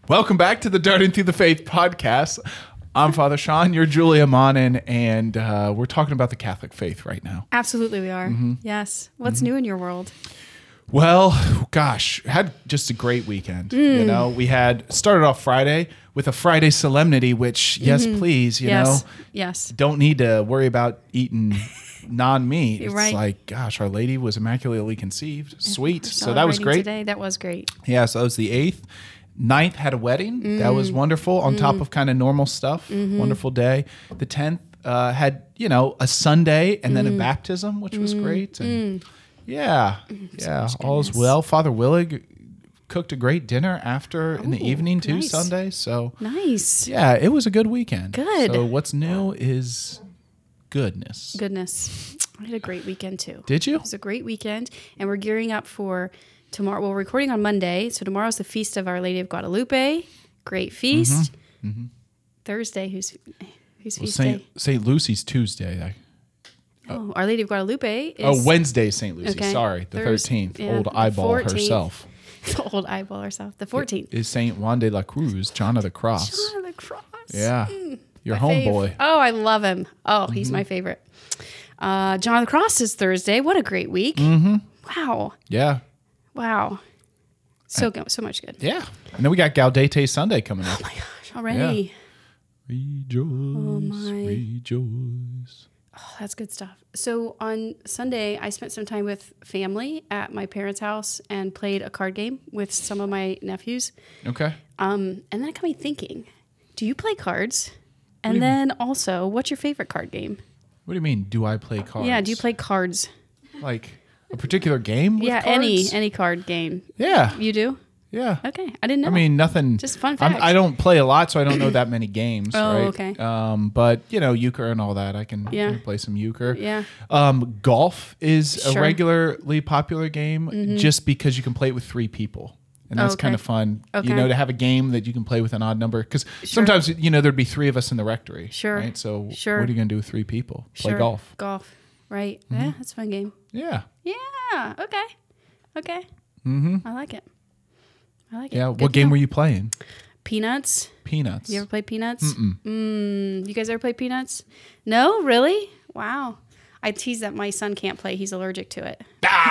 Welcome back to the Darting Through the Faith podcast. I'm Father Sean, you're Julia Monin, and we're talking about the Catholic faith right now. Absolutely we are. Yes. What's new in your world? Well, gosh, had just a great weekend. You know, we started off Friday with a Friday solemnity, which, yes, please, you know, don't need to worry about eating non-meat. It's like, gosh, Our Lady was immaculately conceived. Sweet. So that was great. Today. That was great. Yeah, so that was the 8th. 9th had a wedding. That was wonderful on top of kind of normal stuff. Wonderful day. The 10th had, you know, a Sunday and then a baptism, which was great. And all is well. Father Willig cooked a great dinner after in the evening too, Sunday. So nice. Yeah, it was a good weekend. Good. So what's new is goodness. I had a great weekend too. Did you? It was a great weekend, and we're gearing up for tomorrow. Well, we're recording on Monday, so tomorrow's the feast of Our Lady of Guadalupe. Great feast. Thursday, who's feast day? St. Lucy's Tuesday. Our Lady of Guadalupe is... Wednesday, St. Lucy. Okay. Sorry, the 13th. Yeah, Old eyeball 14th. herself. The old eyeball herself. The 14th. Is St. Juan de la Cruz, John of the Cross. John of the Cross. Yeah. Your My homeboy. Oh, I love him. Oh, he's my favorite. John of the Cross is Thursday. What a great week. Wow. Yeah. Wow. So much good. Yeah. And then we got Gaudete Sunday coming up. Oh my gosh, already. Yeah. Rejoice, rejoice. Oh, that's good stuff. So on Sunday, I spent some time with family at my parents' house and played a card game with some of my nephews. Okay. And then it got me thinking, do you play cards? And then also, what's your favorite card game? What do you mean, do I play cards? Yeah, do you play cards? Like a particular game with cards? any card game. Yeah. You do? Yeah. Okay, I didn't know. I mean, nothing. Just fun fact. I don't play a lot, so I don't know that many games. Oh, right? okay. But, you know, euchre and all that. I can play some euchre. Yeah. Golf is a Sure. regularly popular game just because you can play it with 3 people. And that's kind of fun, you know, to have a game that you can play with an odd number. Because sometimes, you know, there'd be 3 of us in the rectory. Sure. Right? So what are you going to do with 3 people? Play golf. Golf. Right. Yeah, that's a fun game. Yeah. Yeah. Okay. I like it. Yeah. Good What to game know. were you playing? Peanuts. Peanuts. You ever played Peanuts? You guys ever play Peanuts? No? Really? Wow. I tease that my son can't play. He's allergic to it.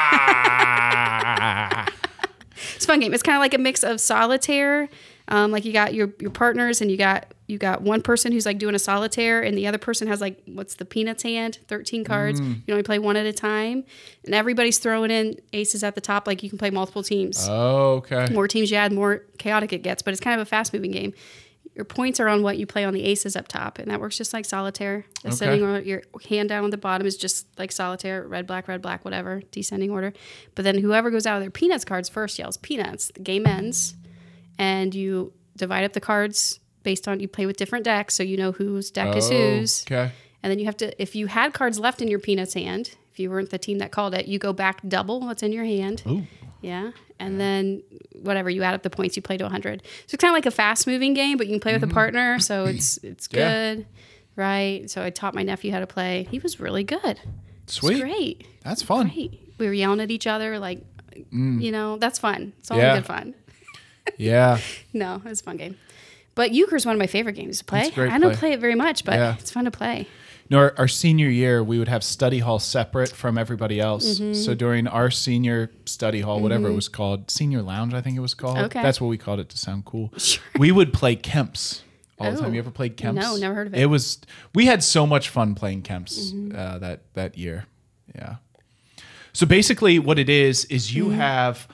It's a fun game. It's kind of like a mix of solitaire. Like you got your partners, and you got one person who's like doing a solitaire, and the other person has like, what's the Peanuts hand? 13 cards. You only play one at a time, and everybody's throwing in aces at the top. Like you can play multiple teams. Oh, okay. More teams you add, more chaotic it gets. But it's kind of a fast moving game. Your points are on what you play on the aces up top, and that works just like solitaire. Ascending order, your hand down on the bottom is just like solitaire, red, black, whatever, descending order. But then whoever goes out with their Peanuts cards first yells Peanuts. The game ends, and you divide up the cards based on, you play with different decks, so you know whose deck is whose. Okay. And then you have to, if you had cards left in your Peanuts hand, if you weren't the team that called it, you go back double what's in your hand. Ooh. Yeah. And then whatever, you add up the points, you play to 100. So it's kind of like a fast moving game, but you can play with a partner. So it's good. Right. So I taught my nephew how to play. He was really good. Sweet. It's great. That's fun. Great. We were yelling at each other. Like, you know, that's fun. It's all good fun. Yeah. No, it's a fun game. But euchre is one of my favorite games to play. It's a great I don't play. play it very much, but it's fun to play. You know, our senior year, we would have study hall separate from everybody else. So during our senior study hall, whatever it was called, senior lounge, I think it was called. Okay. That's what we called it to sound cool. Sure. We would play Kemps all the time. Oh. You ever played Kemps? No, never heard of it. We had so much fun playing Kemps that year. Yeah. So basically what it is you have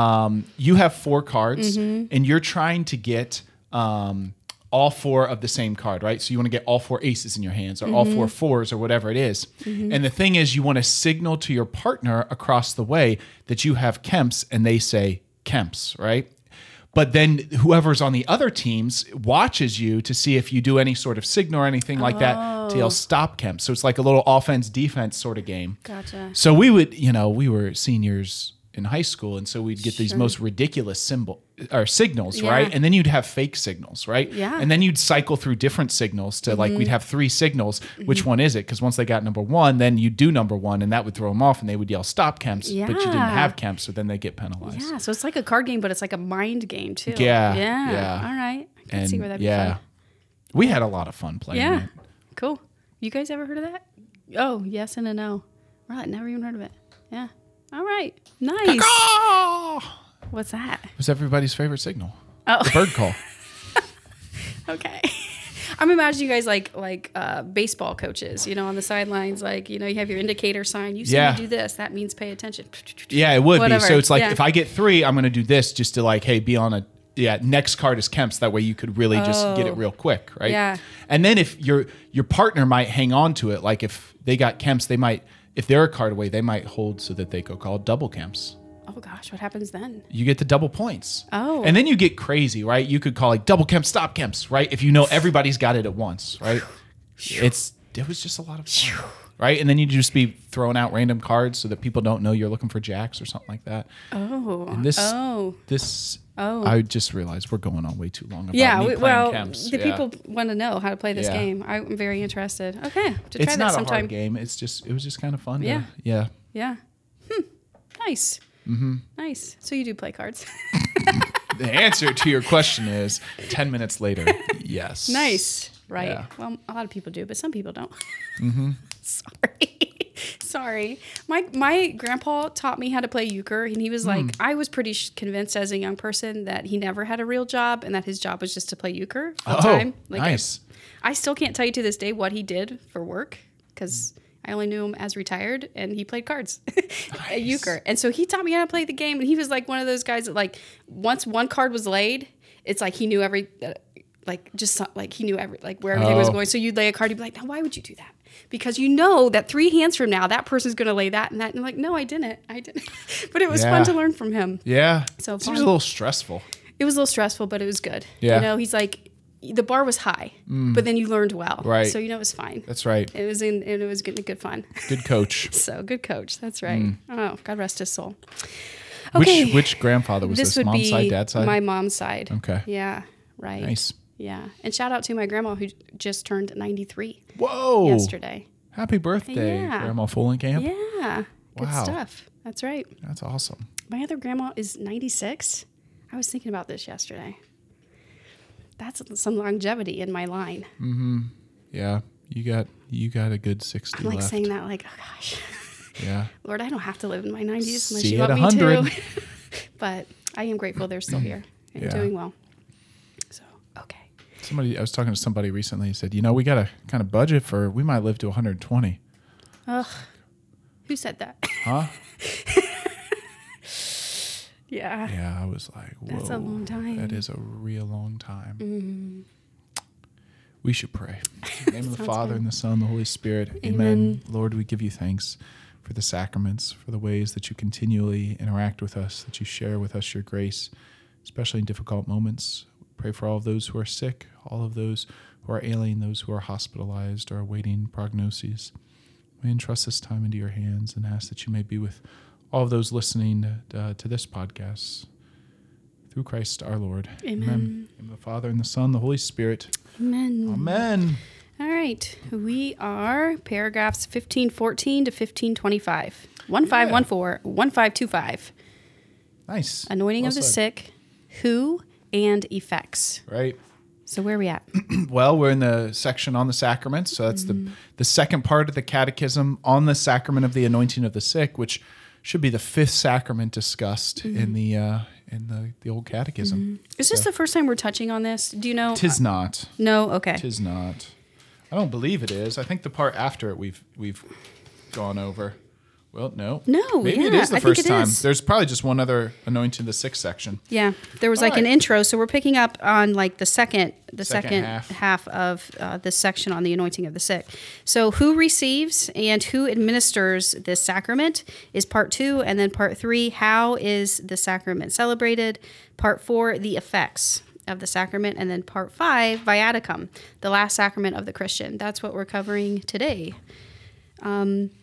4 cards and you're trying to get all 4 of the same card, right? So you want to get all 4 aces in your hands or all 4 fours or whatever it is. And the thing is, you want to signal to your partner across the way that you have Kemps and they say Kemps, right? But then whoever's on the other teams watches you to see if you do any sort of signal or anything like that to yell stop Kemps. So it's like a little offense defense sort of game. Gotcha. So we would, you know, we were seniors in high school, and so we'd get these Sure. most ridiculous signals, Yeah. right? And then you'd have fake signals, right? Yeah. And then you'd cycle through different signals to like we'd have 3 signals. Which one is it? Because once they got number 1, then you do number 1, and that would throw them off, and they would yell stop Kemps, but you didn't Yeah. have Kemps, so then they get penalized. Yeah, so it's like a card game, but it's like a mind game too. Yeah, Yeah. yeah. All right. I can And see where that'd be yeah, fun. we had a lot of fun playing Yeah. it. Cool. You guys ever heard of that? Oh, yes and a no. Right. Never even heard of it. Yeah. All right. Nice. Ah! What's that? It was everybody's favorite signal. Oh. The bird call. Okay. I'm imagining you guys like baseball coaches, on the sidelines, you have your indicator sign. You see Yeah. me do this. That means pay attention. Yeah, it would Whatever. be. So it's like Yeah. if I get 3, I'm going to do this just to like, hey, be on a next card is Kemp's. That way you could really just get it real quick, right? Yeah. And then if your partner might hang on to it, like if they got Kemp's, they might, if they're a card away, they might hold so that they go call double Kemp's. Oh gosh, what happens then? You get the double points. Oh. And then you get crazy, right? You could call like double Kemp's, stop Kemp's, right? If you know everybody's got it at once, right? It was just a lot of fun, right? And then you just be throwing out random cards so that people don't know you're looking for jacks or something like that. Oh. And this, I just realized we're going on way too long about Yeah, me playing Kemp's. the Yeah. people want to know how to play this Yeah. game. I'm very interested. Okay, to try It's that not a sometime. hard game. It was just kind of fun. Yeah. Yeah. Yeah. Nice. Mm-hmm. Nice. So you do play cards. The answer to your question is 10 minutes later. Yes. Nice. Right. Yeah. Well, a lot of people do, but some people don't. Sorry. My grandpa taught me how to play euchre, and he was like, I was pretty convinced as a young person that he never had a real job and that his job was just to play euchre full time. Nice. I still can't tell you to this day what he did for work because I only knew him as retired, and he played cards at euchre. And so he taught me how to play the game, and he was like one of those guys that like once one card was laid, it's like he knew every he knew every where everything was going. So you'd lay a card, you'd be like, now why would you do that? Because you know that 3 hands from now, that person's going to lay that and that. And I'm like, no, I didn't. But it was fun to learn from him. Yeah. So Seems a little stressful. It was a little stressful, but it was good. Yeah. He's like, the bar was high, but then you learned well. Right. So, it was fine. That's right. It was getting good fun. Good coach. So good coach. That's right. Oh, God rest his soul. Okay. Which grandfather was this? would Mom's be side, dad's side? my mom's side. Okay. Yeah. Right. Nice. Yeah. And shout out to my grandma who just turned 93 Whoa. yesterday. Happy birthday, Yeah. Grandma Fullenkamp. Yeah. Good Wow. stuff. That's right. That's awesome. My other grandma is 96. I was thinking about this yesterday. That's some longevity in my line. Yeah. You got a good 60 I'm like left. saying that like, oh gosh, Yeah. Lord, I don't have to live in my 90s unless See you you at want 100. me to. But I am grateful they're still here and Yeah. doing well. So, okay. I was talking to somebody recently. He said, we got to kind of budget we might live to 120. Ugh. Who said that? Huh? Yeah. Yeah. I was like, whoa. That's a long time. That is a real long time. We should pray. In the name of the Sounds Father good. and the Son and the Holy Spirit. Amen. Amen. Lord, we give you thanks for the sacraments, for the ways that you continually interact with us, that you share with us your grace, especially in difficult moments. Pray for all of those who are sick, all of those who are ailing, those who are hospitalized or awaiting prognoses. We entrust this time into your hands and ask that you may be with all of those listening to this podcast. Through Christ our Lord. Amen. In the Father and the Son, the Holy Spirit. Amen. Amen. All right. We are paragraphs 1514 to 1525. 1514, 1525. Nice. Anointing Well of the said. sick, who, and effects. Right. So where are we at? Well, we're in the section on the sacraments. So that's the second part of the catechism on the sacrament of the anointing of the sick, which should be the 5th sacrament discussed in the old catechism. Is this the first time we're touching on this? Do you know? Tis not. No? Okay. Tis not. I don't believe it is. I think the part after it we've gone over. Well, no. No, Maybe it yeah, is the I think first it time. is. There's probably just one other anointing of the sick section. Yeah, there was All like an right. intro, so we're picking up on like the second Second half of this section on the anointing of the sick. So who receives and who administers this sacrament is part 2, and then part 3, how is the sacrament celebrated? Part 4, the effects of the sacrament, and then part 5, viaticum, the last sacrament of the Christian. That's what we're covering today.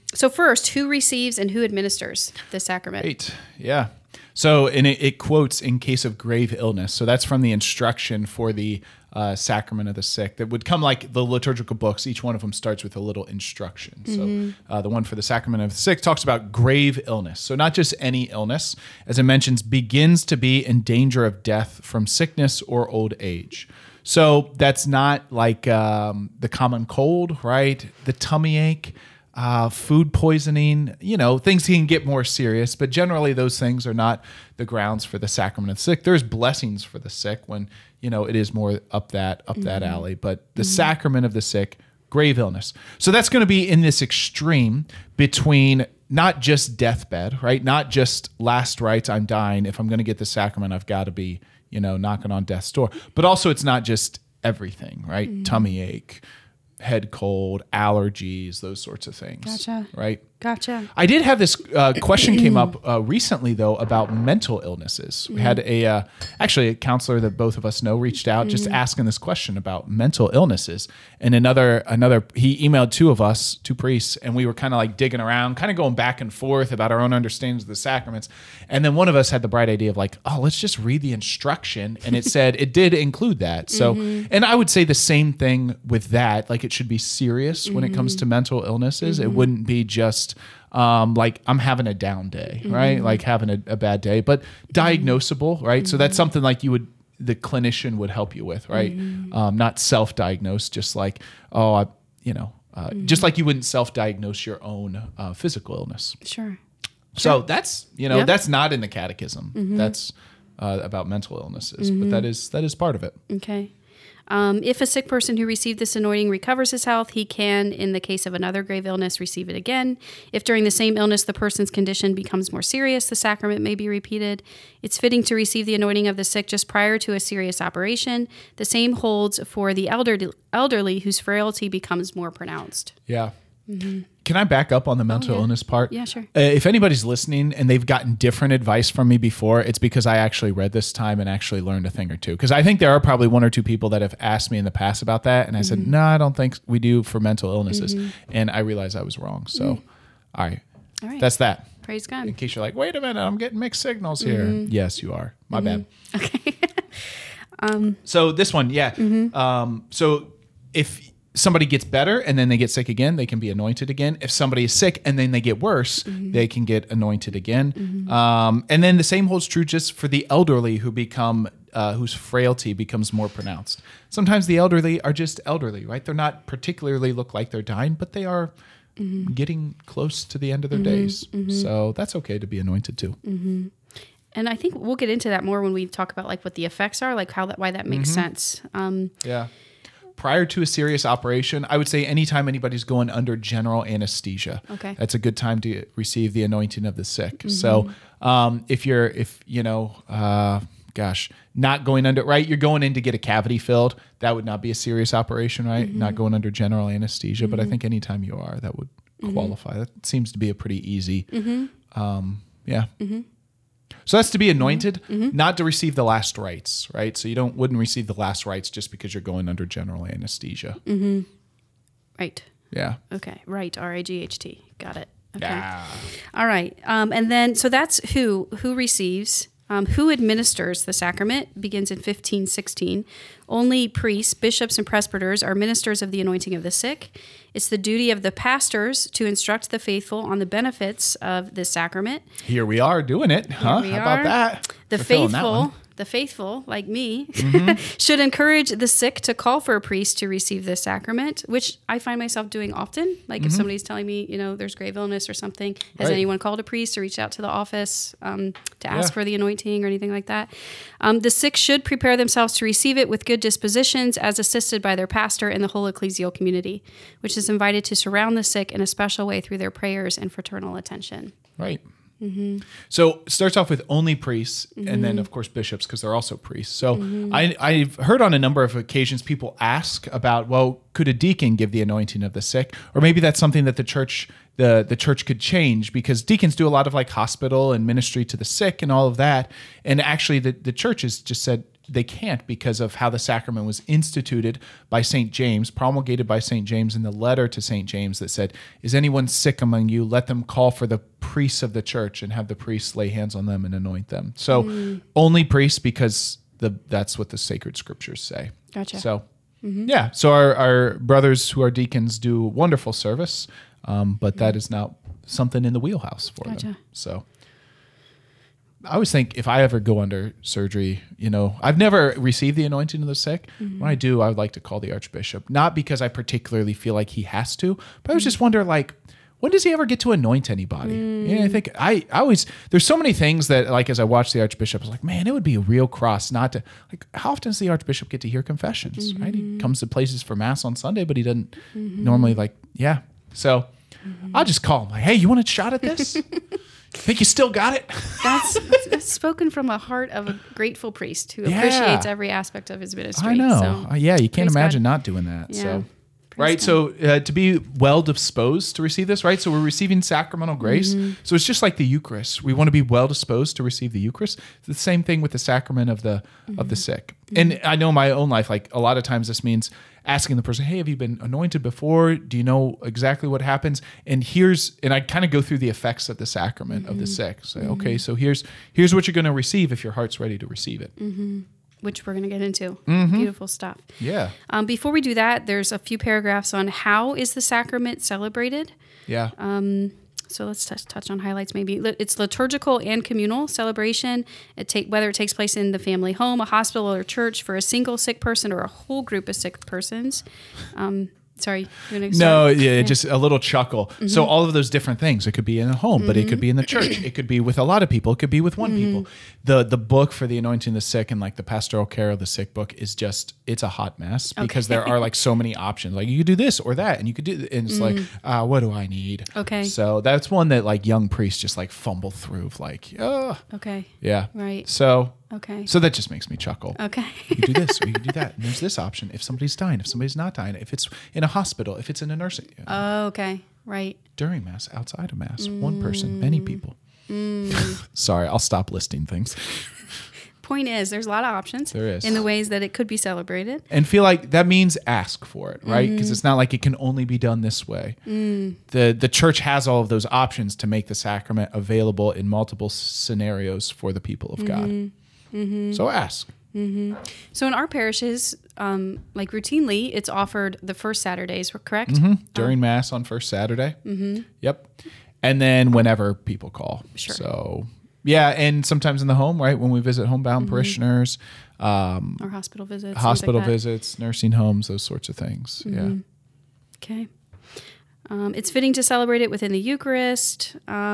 So first, who receives and who administers the sacrament? Great. Yeah. So, and it quotes in case of grave illness. So that's from the instruction for the sacrament of the sick that would come like the liturgical books. Each one of them starts with a little instruction. So the one for the sacrament of the sick talks about grave illness. So not just any illness, as it mentions, begins to be in danger of death from sickness or old age. So that's not like the common cold, right? The tummy ache. Food poisoning, things can get more serious, but generally those things are not the grounds for the sacrament of the sick. There's blessings for the sick when, it is more up that alley, but the sacrament of the sick, grave illness. So that's going to be in this extreme between not just deathbed, right? Not just last rites, I'm dying. If I'm going to get the sacrament, I've got to be, knocking on death's door. But also it's not just everything, right? Tummy ache, head cold, allergies, those sorts of things. Gotcha. Right? Gotcha. I did have this question came up recently, though, about mental illnesses. We had actually a counselor that both of us know reached out just asking this question about mental illnesses. And another, he emailed two of us, two priests, and we were kind of like digging around, kind of going back and forth about our own understandings of the sacraments. And then one of us had the bright idea of like, let's just read the instruction. And it said it did include that. So, and I would say the same thing with that. Like it should be serious when it comes to mental illnesses. It wouldn't be just like I'm having a down day, right? Like having a bad day, but diagnosable, right? So that's something like the clinician would help you with, right? Not self-diagnose, just like, just like you wouldn't self-diagnose your own physical illness. Sure. So that's, that's not in the catechism. That's about mental illnesses, but that is part of it. Okay. If a sick person who received this anointing recovers his health, he can, in the case of another grave illness, receive it again. If during the same illness the person's condition becomes more serious, the sacrament may be repeated. It's fitting to receive the anointing of the sick just prior to a serious operation. The same holds for the elderly whose frailty becomes more pronounced. Yeah. Can I back up on the mental illness part? Yeah, sure. If anybody's listening and they've gotten different advice from me before, it's because I actually read this time and actually learned a thing or two. Because I think there are probably one or two people that have asked me in the past about that. And I said, no, I don't think we do for mental illnesses. And I realized I was wrong. So, all right. That's that. Praise God. In case you're like, wait a minute, I'm getting mixed signals here. Yes, you are. My bad. Okay. So this one, so if somebody gets better and then they get sick again, they can be anointed again. If somebody is sick and then they get worse, they can get anointed again. And then the same holds true just for the elderly who become whose frailty becomes more pronounced. Sometimes the elderly are just elderly, right? They're not particularly look like they're dying, but they are getting close to the end of their days. So that's okay to be anointed too. And I think we'll get into that more when we talk about like what the effects are, like why that makes sense. Prior to a serious operation, I would say anytime anybody's going under general anesthesia, that's a good time to receive the anointing of the sick. So if not going under, right, you're going in to get a cavity filled, that would not be a serious operation, right? Not going under general anesthesia, but I think anytime you are, that would qualify. That seems to be a pretty easy, So that's to be anointed, not to receive the last rites, right? So you wouldn't receive the last rites just because you're going under general anesthesia. Right. Yeah. Okay. Right. RIGHT. Got it. Okay. Yeah. All right. And then, so that's who receives. Who administers the sacrament begins in 1516. Only priests, bishops, and presbyters are ministers of the anointing of the sick. It's the duty of the pastors to instruct the faithful on the benefits of this sacrament. Here we are doing it. How about that? The faithful, like me, should encourage the sick to call for a priest to receive this sacrament, which I find myself doing often. Like if somebody's telling me, there's grave illness or something, has anyone called a priest or reached out to the office to ask for the anointing or anything like that? The sick should prepare themselves to receive it with good dispositions as assisted by their pastor and the whole ecclesial community, which is invited to surround the sick in a special way through their prayers and fraternal attention. Right. So it starts off with only priests and then, of course, bishops because they're also priests. So I've heard on a number of occasions people ask about, well, could a deacon give the anointing of the sick? Or maybe that's something that the church could change because deacons do a lot of like hospital and ministry to the sick and all of that. And actually the church has just said, they can't because of how the sacrament was instituted by St. James, promulgated by St. James in the letter to St. James that said, is anyone sick among you? Let them call for the priests of the church and have the priests lay hands on them and anoint them. So only priests, because that's what the sacred scriptures say. Gotcha. So yeah, so our brothers who are deacons do wonderful service, but that is not something in the wheelhouse for them. So I always think if I ever go under surgery, I've never received the anointing of the sick. When I do, I would like to call the Archbishop, not because I particularly feel like he has to, but I was just wonder, like, when does he ever get to anoint anybody? I think I always, there's so many things that, like, as I watch the Archbishop, I was like, man, it would be a real cross not to, like, how often does the Archbishop get to hear confessions, right? He comes to places for Mass on Sunday, but he doesn't normally, like, So I'll just call him, like, hey, you want a shot at this? Think you still got it? That's spoken from a heart of a grateful priest who appreciates every aspect of his ministry. I know. So, you can't imagine not doing that. Yeah. So. Right. So to be well disposed to receive this, right? So we're receiving sacramental grace. So it's just like the Eucharist. We want to be well disposed to receive the Eucharist. It's the same thing with the sacrament of the sick. And I know my own life, like a lot of times this means asking the person, hey, have you been anointed before? Do you know exactly what happens? And I kind of go through the effects of the sacrament of the sick. So, okay, so here's what you're going to receive if your heart's ready to receive it. Which we're going to get into. Beautiful stuff. Yeah. Before we do that, there's a few paragraphs on how is the sacrament celebrated. Yeah. So let's touch on highlights maybe. It's liturgical and communal celebration. Whether it takes place in the family home, a hospital, or church for a single sick person or a whole group of sick persons. Sorry. Just a little chuckle. So all of those different things. It could be in a home, but it could be in the church. It could be with a lot of people. It could be with one people. The book for the anointing of the sick and like the pastoral care of the sick book is it's a hot mess because there are like so many options. Like you could do this or that, and you could do, and it's like, what do I need? Okay. So that's one that like young priests just like fumble through of like, okay. Yeah. Right. So. Okay. So that just makes me chuckle. Okay. You can do this or you can do that. And there's this option if somebody's dying, if somebody's not dying, if it's in a hospital, if it's in a nursing. Oh, okay. Right. During Mass, outside of Mass, one person, many people. Sorry, I'll stop listing things. Point is, there's a lot of options. There is. In the ways that it could be celebrated. And feel like that means ask for it, right? Because it's not like it can only be done this way. The church has all of those options to make the sacrament available in multiple scenarios for the people of God. So ask. So in our parishes, like routinely, it's offered the first Saturdays, correct? During Mass on first Saturday. Yep. And then whenever people call. Sure. So, yeah, and sometimes in the home, right? When we visit homebound parishioners. Or hospital visits. Hospital visits, nursing homes, those sorts of things. Yeah. Okay. It's fitting to celebrate it within the Eucharist.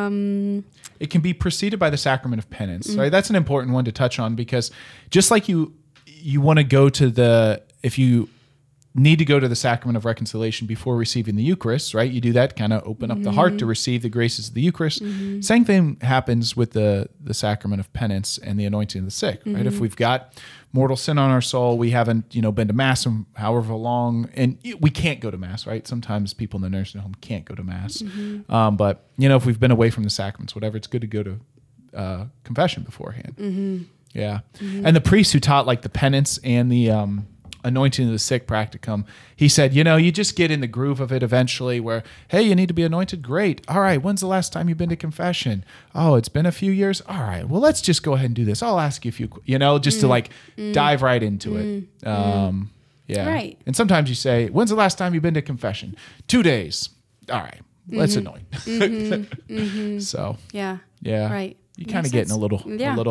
It can be preceded by the sacrament of penance, right? That's an important one to touch on because just like you want to go to if you need to go to the sacrament of reconciliation before receiving the Eucharist, right? You do that, kind of open up the heart to receive the graces of the Eucharist. Same thing happens with the sacrament of penance and the anointing of the sick, right? If we've got mortal sin on our soul, we haven't, been to Mass in however long, and we can't go to Mass, right? Sometimes people in the nursing home can't go to Mass. But, if we've been away from the sacraments, whatever, it's good to go to confession beforehand. Yeah. And the priest who taught like the penance and the anointing of the sick practicum, he said, you just get in the groove of it eventually where, hey, you need to be anointed. Great. All right. When's the last time you've been to confession? Oh, it's been a few years. All right. Well, let's just go ahead and do this. I'll ask you a few, just to like dive right into it. Yeah. Right. And sometimes you say, when's the last time you've been to confession? 2 days. All right. Let's anoint. So, yeah. Right. You kind of get in a little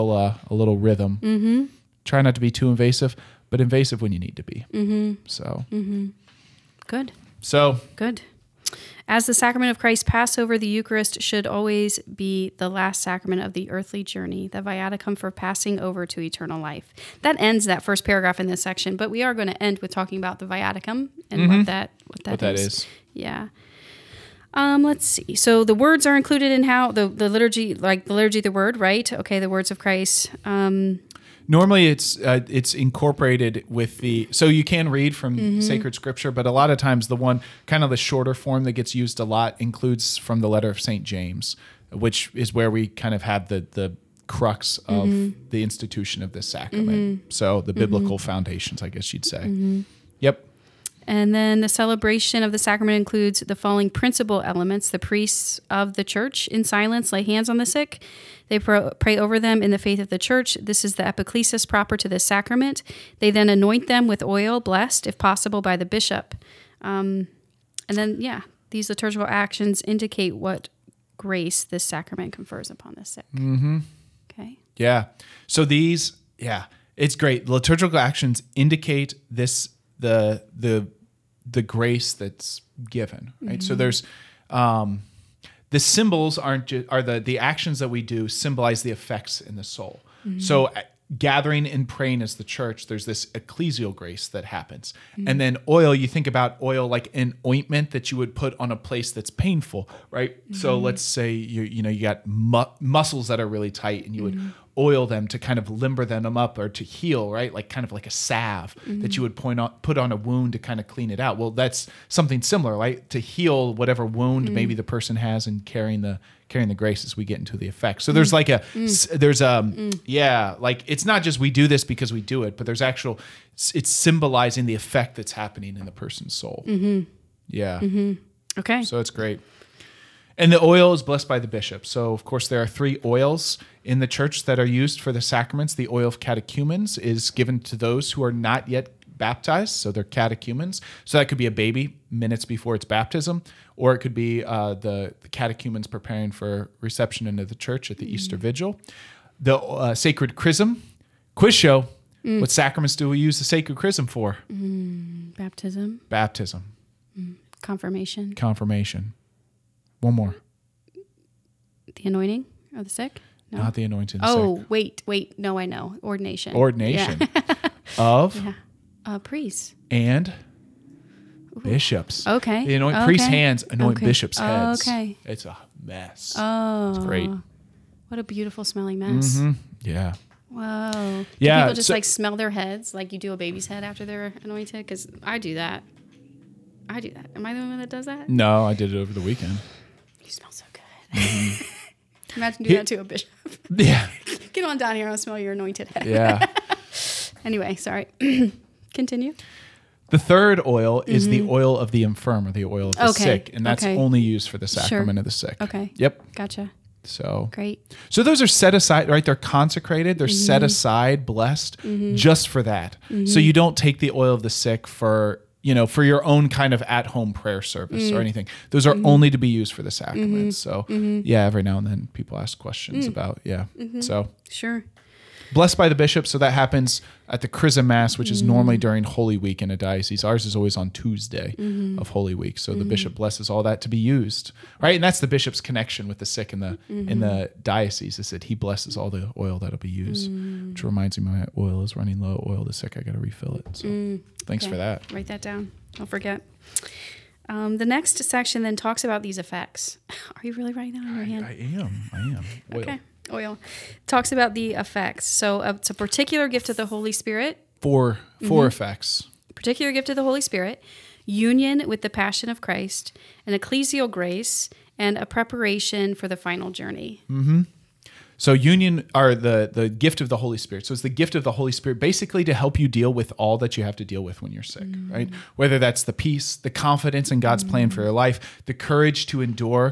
rhythm. Try not to be too invasive, but invasive when you need to be. So. Good. So. Good. As the sacrament of Christ's Passover, the Eucharist should always be the last sacrament of the earthly journey, the viaticum for passing over to eternal life. That ends that first paragraph in this section, but we are going to end with talking about the viaticum and what that is. Yeah. Let's see. So the words are included in how the liturgy, like the liturgy of the word, right? Okay, the words of Christ. Normally, it's incorporated with so you can read from sacred scripture, but a lot of times the shorter form that gets used a lot includes from the letter of St. James, which is where we kind of have the crux of the institution of this sacrament. So the biblical foundations, I guess you'd say. Yep. And then the celebration of the sacrament includes the following principal elements. The priests of the church in silence lay hands on the sick. They pray over them in the faith of the church. This is the epiclesis proper to this sacrament. They then anoint them with oil, blessed, if possible, by the bishop. And then, these liturgical actions indicate what grace this sacrament confers upon the sick. Okay. Yeah. So these, it's great. The liturgical actions indicate this, the grace that's given, right? So there's the symbols are the actions that we do symbolize the effects in the soul. So gathering and praying as the church, there's this ecclesial grace that happens. And then oil, you think about oil like an ointment that you would put on a place that's painful, right? So let's say you got muscles that are really tight, and you would oil them to kind of limber them up or to heal, right? Like kind of like a salve that you would put on a wound to kind of clean it out. Well, that's something similar, right? To heal whatever wound maybe the person has, and carrying the grace as we get into the effects. So there's like like it's not just we do this because we do it, but there's it's symbolizing the effect that's happening in the person's soul. Yeah. Okay. So it's great. And the oil is blessed by the bishop. So, of course, there are 3 oils in the church that are used for the sacraments. The oil of catechumens is given to those who are not yet baptized, so they're catechumens. So that could be a baby minutes before its baptism, or it could be the catechumens preparing for reception into the church at the Easter Vigil. The sacred chrism. Quiz show. What sacraments do we use the sacred chrism for? Baptism. Confirmation. One more. The anointing of the sick? No. Not the anointing of the sick. Wait. No, I know. Ordination. Of? Priests. And bishops. Okay. They anoint priests' hands, anoint bishops' heads. Okay. It's a mess. Oh. It's great. What a beautiful smelling mess. Yeah. Whoa. Do Yeah. people just smell their heads like you do a baby's head after they're anointed? Because I do that. Am I the one that does that? No, I did it over the weekend. You smell so good. Imagine doing that to a bishop. Yeah. Get on down here and smell your anointed head. Yeah. Anyway, sorry. Continue. The third oil is the oil of the infirm, or the oil of the sick, and that's only used for the sacrament of the sick. Okay. Yep. Gotcha. So great. So those are set aside, right? They're consecrated. They're set aside, blessed, just for that. So you don't take the oil of the sick for your own kind of at-home prayer service or anything. Those are only to be used for the sacraments. So every now and then people ask questions about, So sure. Blessed by the bishop. So that happens at the Chrism Mass, which is normally during Holy Week in a diocese. Ours is always on Tuesday of Holy Week. So the bishop blesses all that to be used, right? And that's the bishop's connection with the sick in the diocese, is that he blesses all the oil that'll be used, which reminds me my oil is running low. Oil the sick, I got to refill it. So thanks for that. Write that down. Don't forget. The next section then talks about these effects. Are you really writing that on your hand? I am. Oil. Okay. Oil. Talks about the effects. So it's a particular gift of the Holy Spirit. Four effects. Particular gift of the Holy Spirit, union with the passion of Christ, an ecclesial grace, and a preparation for the final journey. So union are the gift of the Holy Spirit. So it's the gift of the Holy Spirit basically to help you deal with all that you have to deal with when you're sick, right? Whether that's the peace, the confidence in God's plan for your life, the courage to endure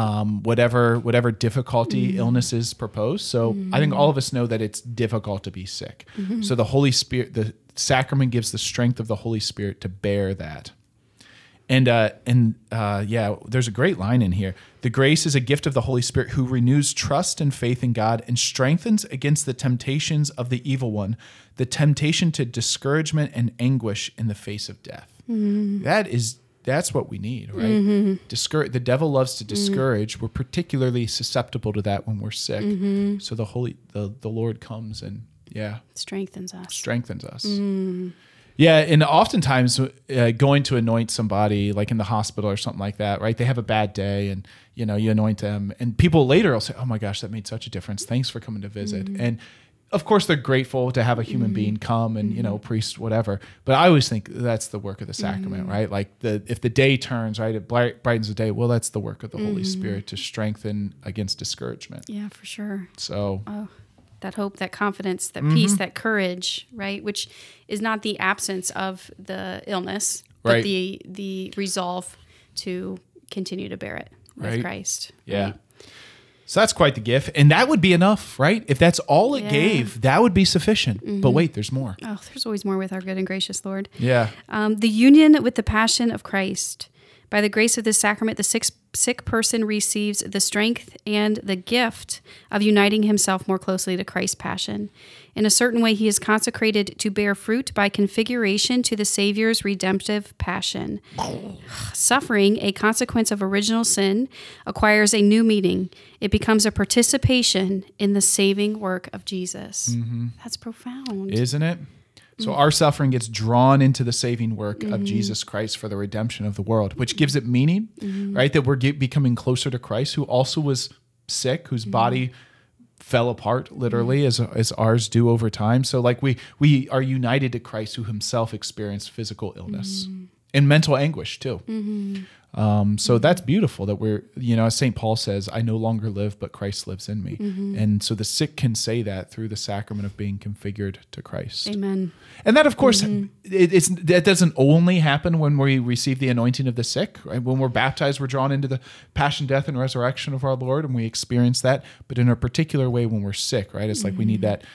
whatever difficulty illnesses propose. So I think all of us know that it's difficult to be sick. So the Holy Spirit, the sacrament gives the strength of the Holy Spirit to bear that. And there's a great line in here. The grace is a gift of the Holy Spirit who renews trust and faith in God and strengthens against the temptations of the evil one, the temptation to discouragement and anguish in the face of death. That's what we need, right? The devil loves to discourage. We're particularly susceptible to that when we're sick. So the Lord comes and strengthens us. Yeah, and oftentimes going to anoint somebody, like in the hospital or something like that, right? They have a bad day, and you anoint them, and people later will say, "Oh my gosh, that made such a difference. Thanks for coming to visit." And of course, they're grateful to have a human being come, and priest, whatever. But I always think that's the work of the sacrament, right? Like if the day turns, right, it brightens the day. Well, that's the work of the Holy Spirit to strengthen against discouragement. Yeah, for sure. So that hope, that confidence, that peace, that courage, right? Which is not the absence of the illness, but the resolve to continue to bear it with Christ. Yeah. Right? So that's quite the gift. And that would be enough, right? If that's all it gave, that would be sufficient. But wait, there's more. Oh, there's always more with our good and gracious Lord. Yeah. The union with the passion of Christ. By the grace of this sacrament, the sick person receives the strength and the gift of uniting himself more closely to Christ's passion. In a certain way, he is consecrated to bear fruit by configuration to the Savior's redemptive passion. Suffering, a consequence of original sin, acquires a new meaning. It becomes a participation in the saving work of Jesus. That's profound. Isn't it? So our suffering gets drawn into the saving work of Jesus Christ for the redemption of the world, which gives it meaning, right? That we're becoming closer to Christ, who also was sick, whose body fell apart literally as ours do over time. So like we are united to Christ, who himself experienced physical illness and mental anguish too. So that's beautiful that we're, as St. Paul says, I no longer live, but Christ lives in me. And so the sick can say that through the sacrament of being configured to Christ. Amen. And that, of course, that doesn't only happen when we receive the anointing of the sick. Right? When we're baptized, we're drawn into the passion, death, and resurrection of our Lord, and we experience that. But in a particular way, when we're sick, right? It's like we need that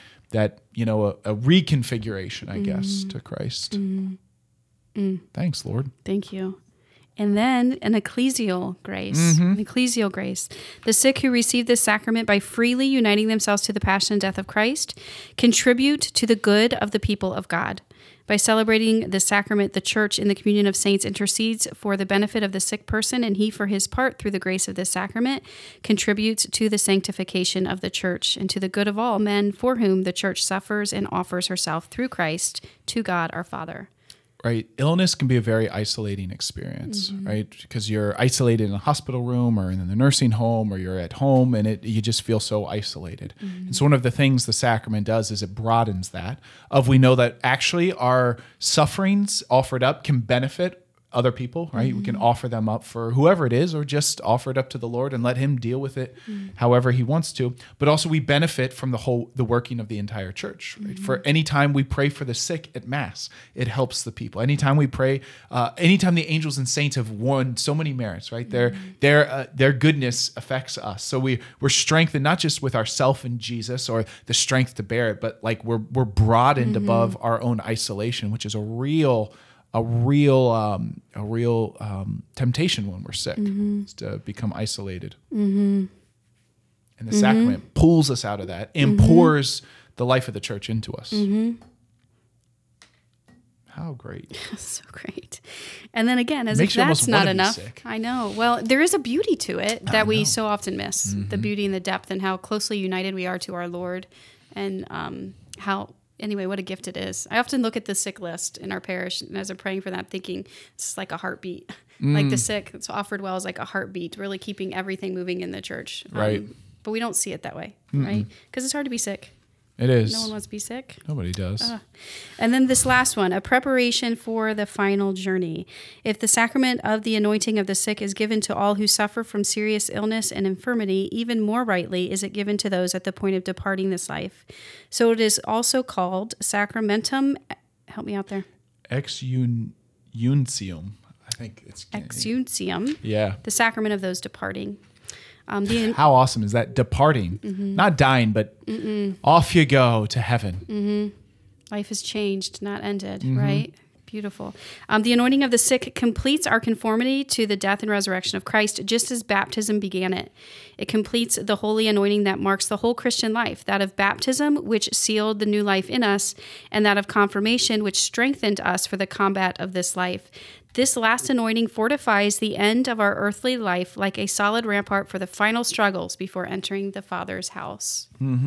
a reconfiguration, I guess, to Christ. Thanks, Lord. Thank you. And then an ecclesial grace. An ecclesial grace. The sick who receive this sacrament by freely uniting themselves to the passion and death of Christ contribute to the good of the people of God. By celebrating the sacrament, the Church in the communion of saints intercedes for the benefit of the sick person, and he, for his part, through the grace of this sacrament, contributes to the sanctification of the Church and to the good of all men for whom the Church suffers and offers herself through Christ to God our Father. Right. Illness can be a very isolating experience, right? Because you're isolated in a hospital room or in the nursing home, or you're at home, and you just feel so isolated. And so one of the things the sacrament does is it broadens that. We know that actually our sufferings offered up can benefit other people, right? We can offer them up for whoever it is, or just offer it up to the Lord and let him deal with it however he wants to. But also we benefit from the working of the entire church, right? For any time we pray for the sick at Mass, it helps the people. Anytime we pray, anytime the angels and saints have won so many merits, right? Their goodness affects us. So we're strengthened not just with ourself in Jesus or the strength to bear it, but like we're broadened above our own isolation, which is a real temptation when we're sick, is to become isolated. And the sacrament pulls us out of that and pours the life of the Church into us. How great. So great. And then again, as Makes if that's not enough. Sick. I know. Well, there is a beauty to it that we so often miss. The beauty and the depth and how closely united we are to our Lord, and what a gift it is. I often look at the sick list in our parish, and as I'm praying for that, I'm thinking it's like a heartbeat. Like the sick, it's offered well, is like a heartbeat, really keeping everything moving in the church. Right. But we don't see it that way, right? Because it's hard to be sick. It is. No one wants to be sick. Nobody does. And then this last one, a preparation for the final journey. If the sacrament of the anointing of the sick is given to all who suffer from serious illness and infirmity, even more rightly is it given to those at the point of departing this life. So it is also called sacramentum. Help me out there. Exuncium. I think it's Exuncium. Yeah. The sacrament of those departing. How awesome is that? Departing, not dying, but off you go to heaven. Life is changed, not ended, right? Beautiful. The anointing of the sick completes our conformity to the death and resurrection of Christ, just as baptism began it. It completes the holy anointing that marks the whole Christian life, that of baptism, which sealed the new life in us, and that of confirmation, which strengthened us for the combat of this life. This last anointing fortifies the end of our earthly life like a solid rampart for the final struggles before entering the Father's house.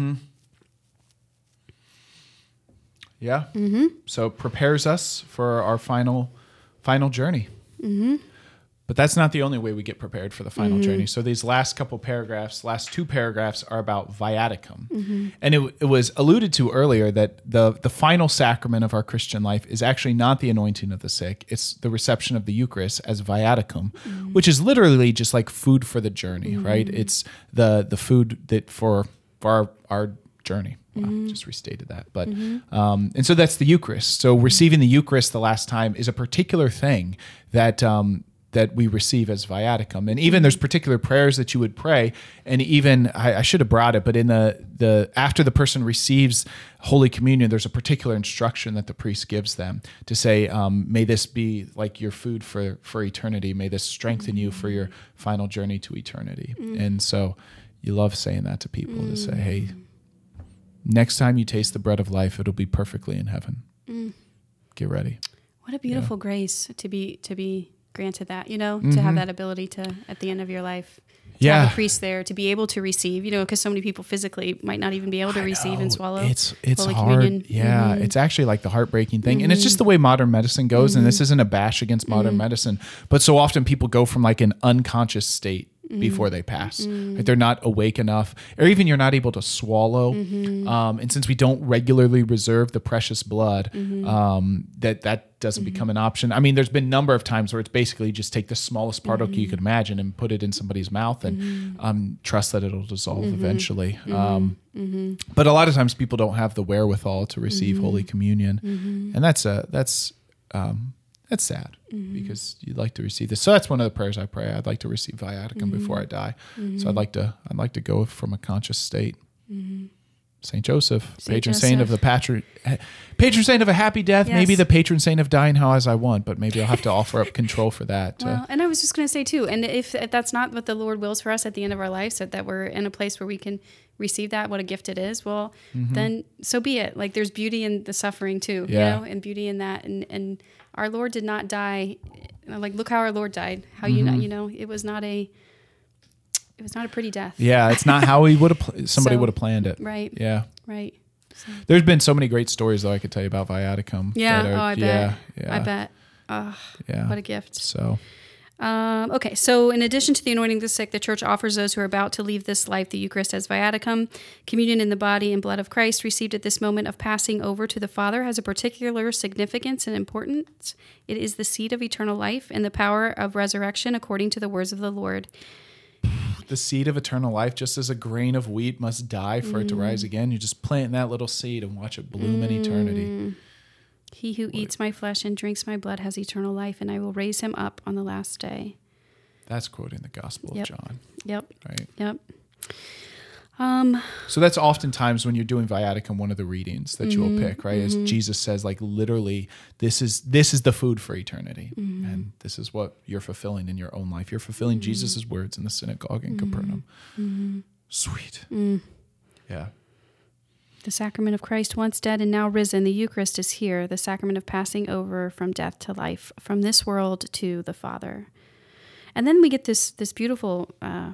Yeah. So it prepares us for our final journey. But that's not the only way we get prepared for the final journey. So these last two paragraphs are about viaticum. And it was alluded to earlier that the final sacrament of our Christian life is actually not the anointing of the sick. It's the reception of the Eucharist as viaticum, which is literally just like food for the journey, right? It's the food that for our journey. Wow, just restated that. But and so that's the Eucharist. So receiving the Eucharist the last time is a particular thing that that we receive as viaticum. And even there's particular prayers that you would pray. And even I should have brought it, but in the after the person receives Holy Communion, there's a particular instruction that the priest gives them to say, may this be like your food for eternity. May this strengthen you for your final journey to eternity. And so you love saying that to people to say, hey, next time you taste the bread of life, it'll be perfectly in heaven. Get ready. What a beautiful grace to be granted that, to have that ability to, at the end of your life, to have a priest there, to be able to receive, because so many people physically might not even be able to receive and swallow. It's Holy hard. Communion. Yeah. It's actually like the heartbreaking thing. And it's just the way modern medicine goes. And this isn't a bash against modern medicine, but so often people go from like an unconscious state before they pass. Like they're not awake enough, or even you're not able to swallow. And since we don't regularly reserve the precious blood, that doesn't become an option. I mean, there's been a number of times where it's basically just take the smallest particle you could imagine and put it in somebody's mouth and trust that it'll dissolve eventually. But a lot of times people don't have the wherewithal to receive Holy Communion. And that's sad because you'd like to receive this. So that's one of the prayers I pray. I'd like to receive viaticum before I die. So I'd like to go from a conscious state. Saint Joseph, patron saint of a happy death. Yes. Maybe the patron saint of dying how as I want, but maybe I'll have to offer up control for that. Well, and I was just going to say too, and if that's not what the Lord wills for us at the end of our lives, that we're in a place where we can receive that, what a gift it is, well, then so be it. Like there's beauty in the suffering too, and beauty in that. And our Lord did not die. Like, look how our Lord died. How it was not a pretty death. Yeah, it's not how he would have. Somebody would have planned it. Right. Yeah. Right. So. There's been so many great stories though I could tell you about viaticum. Yeah. I bet. Yeah. I bet. Yeah. What a gift. So. Okay, so in addition to the anointing of the sick, the church offers those who are about to leave this life the Eucharist as viaticum. Communion in the body and blood of Christ received at this moment of passing over to the Father has a particular significance and importance. It is the seed of eternal life and the power of resurrection according to the words of the Lord. The seed of eternal life, just as a grain of wheat must die for it to rise again, you just plant that little seed and watch it bloom in eternity. He who eats my flesh and drinks my blood has eternal life, and I will raise him up on the last day. That's quoting the Gospel of John. Yep. Right. Yep. So that's oftentimes when you're doing viaticum, one of the readings that you will pick, right? As Jesus says, like literally, this is the food for eternity, and this is what you're fulfilling in your own life. You're fulfilling Jesus's words in the synagogue in Capernaum. Sweet. Yeah. The sacrament of Christ, once dead and now risen, the Eucharist is here, the sacrament of passing over from death to life, from this world to the Father. And then we get this beautiful,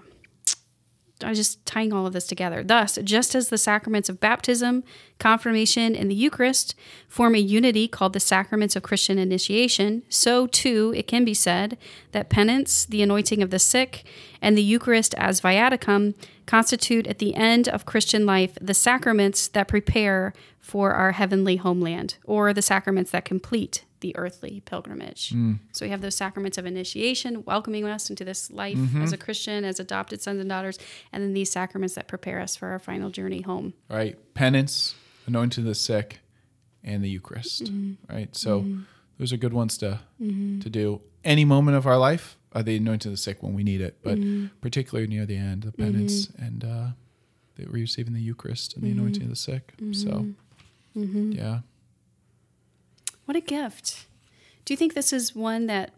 just tying all of this together. Thus, just as the sacraments of baptism, confirmation, and the Eucharist form a unity called the sacraments of Christian initiation, so too it can be said that penance, the anointing of the sick, and the Eucharist as viaticum constitute at the end of Christian life the sacraments that prepare for our heavenly homeland, or the sacraments that complete the earthly pilgrimage. So we have those sacraments of initiation, welcoming us into this life as a Christian, as adopted sons and daughters, and then these sacraments that prepare us for our final journey home. Right. Penance, anointing the sick, and the Eucharist. Right. So those are good ones to do. Any moment of our life, the anointing the sick when we need it, but particularly near the end, the penance and the receiving the Eucharist and the anointing of the sick. So, yeah. What a gift. Do you think this is one that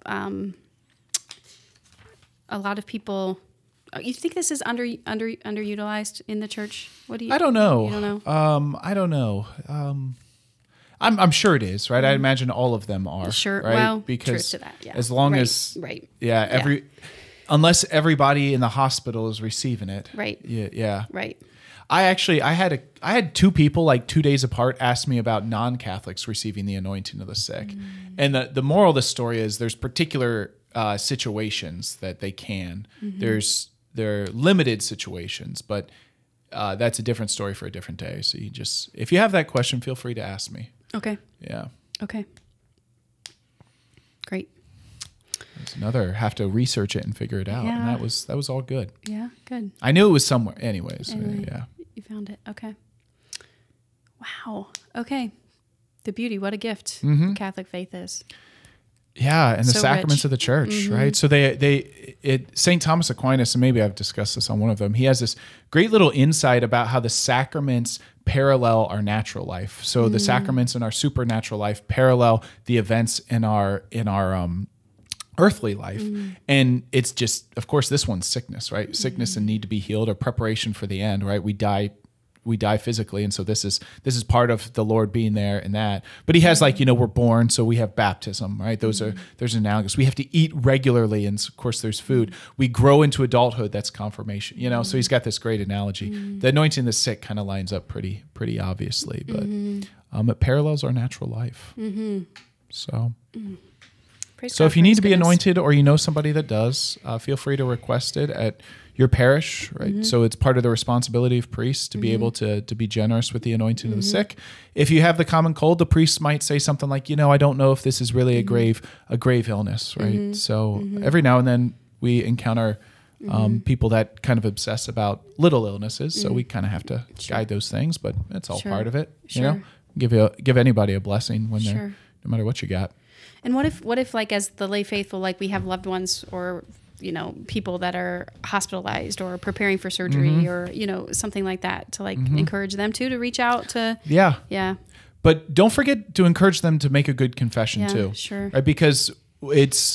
a lot of people... You think this is underutilized in the church? What do you? I don't know. You don't know? I don't know. I'm sure it is, right? I imagine all of them are. Sure. Right? Well, because truth to that. Yeah. as long as unless everybody in the hospital is receiving it. Right. Yeah. Right. I had two people like 2 days apart ask me about non-Catholics receiving the anointing of the sick. And the moral of the story is there's particular situations that they can. There are limited situations, but that's a different story for a different day. So if you have that question, feel free to ask me. Okay. Yeah. Okay. Great. There's another, have to research it and figure it out. Yeah. And that was all good. Yeah, good. I knew it was somewhere. Anyways, Anyway, yeah. You found it. Okay. Wow. Okay. The beauty, what a gift Mm-hmm. Catholic faith is. Yeah, and the So sacraments rich. of the church, right? So St. Thomas Aquinas, and maybe I've discussed this on one of them, he has this great little insight about how the sacraments parallel our natural life. So the sacraments in our supernatural life parallel the events in our earthly life. And it's just, of course, this one's sickness, right? Sickness and need to be healed, or preparation for the end, right? We die physically, and so this is part of the Lord being there in that. But he has we're born, so we have baptism, right? There's analogous. We have to eat regularly, and of course there's food. We grow into adulthood, that's confirmation, so he's got this great analogy. The anointing the sick kind of lines up pretty obviously, but it parallels our natural life. So Praise so God if you for need his to be goodness. anointed, or you know somebody that does, feel free to request it at your parish, right? So it's part of the responsibility of priests to be able to be generous with the anointing of the sick. If you have the common cold, the priest might say something like, I don't know if this is really a grave illness, right? So every now and then we encounter people that kind of obsess about little illnesses, so we kind of have to guide those things, but it's all part of it, Give anybody a blessing when they're, no matter what you got. And what if like as the lay faithful, like we have loved ones or people that are hospitalized or preparing for surgery or something like that, to like encourage them to reach out to yeah. But don't forget to encourage them to make a good confession too. Sure. Right? Because it's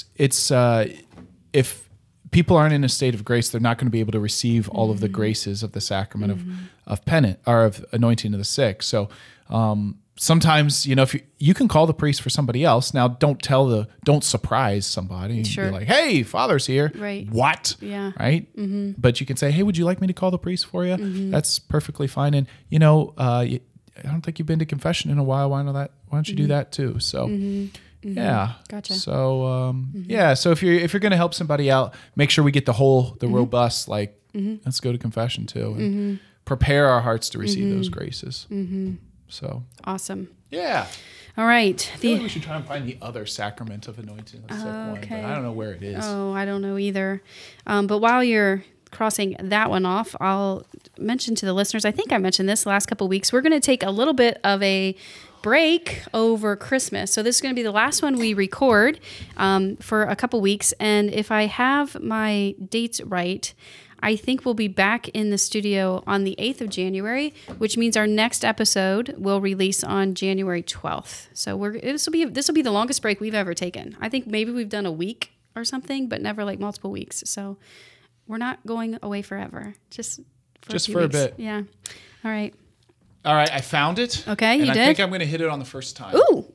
if people aren't in a state of grace, they're not going to be able to receive all of the graces of the sacrament of penance, or of anointing of the sick. So sometimes, if you can call the priest for somebody else. Now, don't surprise somebody. Sure. And be like, hey, Father's here. Right. What? Yeah. Right. But you can say, hey, would you like me to call the priest for you? That's perfectly fine. And I don't think you've been to confession in a while. Why don't you do that too? So. Yeah. Gotcha. So So if you're going to help somebody out, make sure we get the robust, let's go to confession too, and prepare our hearts to receive those graces. So Awesome. yeah. All right. I feel like we should try and find the other sacrament of anointing the sick one, but I don't know where it is. Oh, I don't know either. But while you're crossing that one off, I'll mention to the listeners, I think I mentioned this the last couple of weeks, we're going to take a little bit of a break over Christmas. So this is going to be the last one we record for a couple weeks. And if I have my dates right, I think we'll be back in the studio on the 8th of January, which means our next episode will release on January 12th. So this will be the longest break we've ever taken. I think maybe we've done a week or something, but never like multiple weeks. So we're not going away forever. Just for a bit. Yeah. All right. All right, I found it. Okay, and you I did? think I'm going to hit it on the first time. Ooh.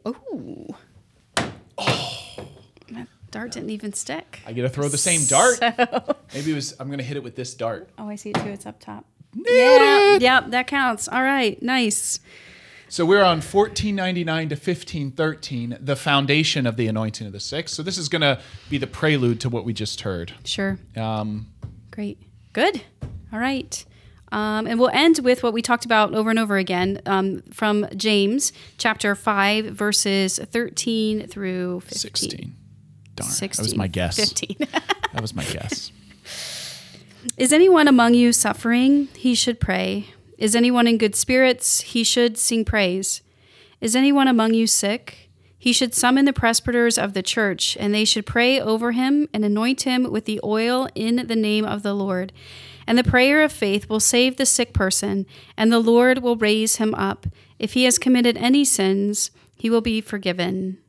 That dart didn't even stick. I get to throw the same dart. Maybe I'm going to hit it with this dart. Oh, I see it too. It's up top. Nailed it. Yeah, that counts. All right, nice. So we're on 1499 to 1513, the foundation of the anointing of the sick. So this is going to be the prelude to what we just heard. Sure. Great. Good. All right. And we'll end with what we talked about over and over again from James chapter 5, verses 13 through 15. 16. Darn. 16. That was my guess. 15. That was my guess. Is anyone among you suffering? He should pray. Is anyone in good spirits? He should sing praise. Is anyone among you sick? He should summon the presbyters of the church, and they should pray over him and anoint him with the oil in the name of the Lord. And the prayer of faith will save the sick person, and the Lord will raise him up. If he has committed any sins, he will be forgiven.